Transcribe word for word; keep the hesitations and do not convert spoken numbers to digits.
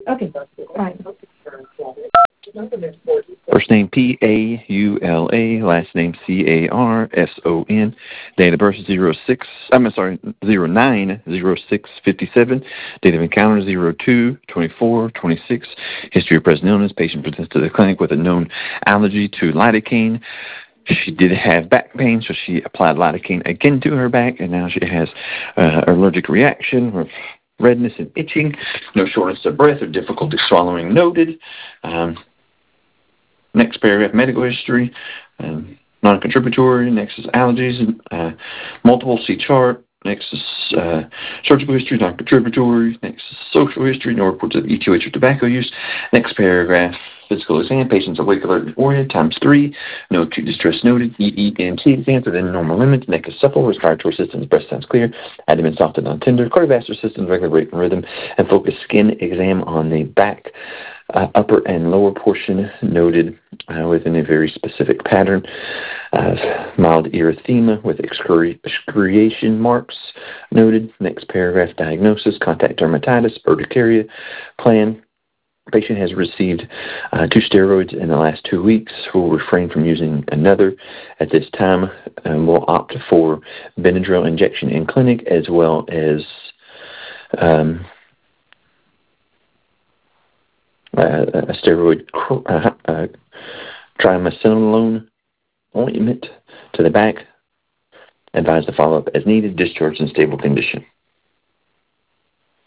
Okay. Fine. First name P A U L A, last name C A R S O N. Date of birth zero six. I'm sorry, zero nine zero six fifty seven. Date of encounter zero two twenty four twenty six. History of present illness. Patient presents to the clinic with a known allergy to lidocaine. She did have back pain, so she applied lidocaine again to her back, and now she has uh, allergic reaction with redness and itching, no shortness of breath or difficulty swallowing noted. Um, next paragraph, medical history, um, non-contributory. Next is allergies, uh, multiple C chart. Next is uh, surgical history, non-contributory. Next is social history, no reports of E T H or tobacco use. Next paragraph, physical exam, patients awake, alert, and oriented, times three. No acute distress noted. E E M C exams within normal limits. Neck is supple, respiratory system, breast sounds clear. Abdomen soft and non-tender. Cardiovascular system, regular rate and rhythm. And focus skin exam on the back, uh, upper and lower portion noted uh, within a very specific pattern. Uh, mild erythema with excori- excoriation marks noted. Next paragraph, diagnosis, contact dermatitis, urticaria, plan. Patient has received uh, two steroids in the last two weeks. Will refrain from using another. At this time, um, will opt for Benadryl injection in clinic as well as um, uh, a steroid cr- uh, uh, triamcinolone ointment to the back. Advised to follow up as needed. Discharge in stable condition.